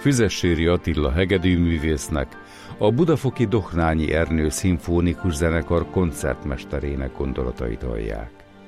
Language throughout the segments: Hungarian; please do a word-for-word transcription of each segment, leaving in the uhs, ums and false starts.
Füzesséri Attila hegedűművésznek, a budafoki Dohnányi Ernő szimfonikus zenekar koncertmesterének gondolatait hallják.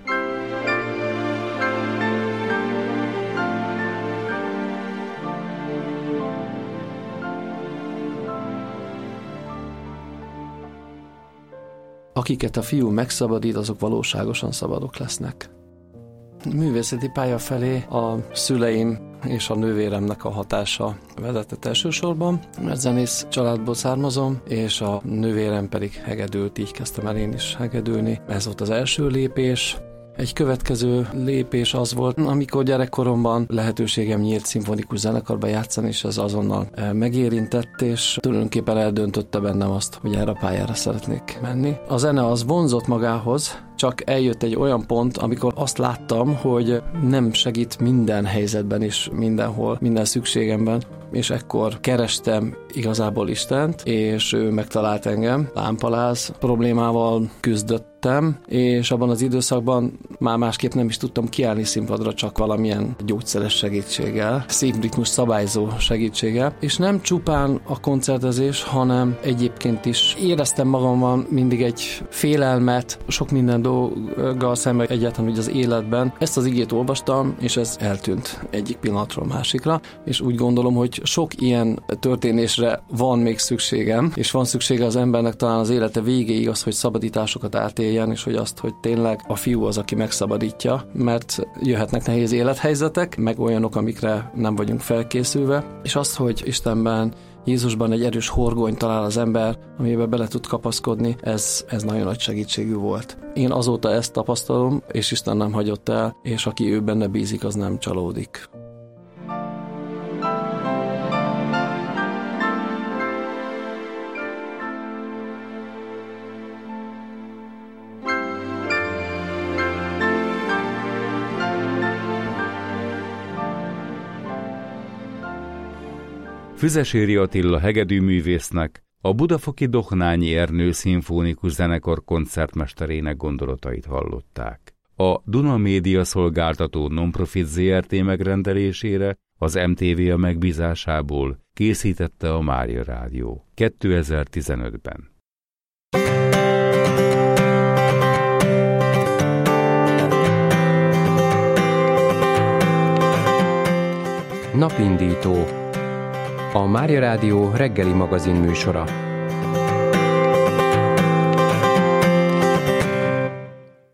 Akiket a fiú megszabadít, azok valóságosan szabadok lesznek. Művészeti pálya felé a szüleim és a nővéremnek a hatása vezetett elsősorban, mert zenész családból származom, és a nővérem pedig hegedült, így kezdtem el én is hegedülni. Ez volt az első lépés. Egy következő lépés az volt, amikor gyerekkoromban lehetőségem nyílt szimfonikus zenekarba játszani, és ez azonnal megérintett, és tulajdonképpen eldöntötte bennem azt, hogy erre a pályára szeretnék menni. A zene az vonzott magához, csak eljött egy olyan pont, amikor azt láttam, hogy nem segít minden helyzetben és mindenhol, minden szükségemben, és ekkor kerestem igazából Istent, és ő megtalált engem. Lámpaláz problémával küzdöttem, és abban az időszakban már másképp nem is tudtam kiállni színpadra, csak valamilyen gyógyszeres segítséggel, szép ritmus szabályzó segítséggel, és nem csupán a koncertezés, hanem egyébként is éreztem magamban mindig egy félelmet, sok minden dolggal szemben egyáltalán úgy az életben. Ezt az igét olvastam, és ez eltűnt egyik pillanatról másikra, és úgy gondolom, hogy sok ilyen történésre van még szükségem, és van szüksége az embernek talán az élete végéig az, hogy szabadításokat átéljen, és hogy azt, hogy tényleg a fiú az, aki megszabadítja, mert jöhetnek nehéz élethelyzetek, meg olyanok, amikre nem vagyunk felkészülve, és azt, hogy Istenben, Jézusban egy erős horgony talál az ember, amiben bele tud kapaszkodni, ez, ez nagyon nagy segítségű volt. Én azóta ezt tapasztalom, és Isten nem hagyott el, és aki ő benne bízik, az nem csalódik. Füzesséri Attila hegedűművésznek, a budafoki Dohnányi Ernő szimfonikus zenekar koncertmesterének gondolatait hallották. A Duna Média szolgáltató non-profit zé er té megrendelésére az em té vé a megbízásából készítette a Mária Rádió kétezer-tizenötben. Napindító. A Mária Rádió reggeli magazin műsora.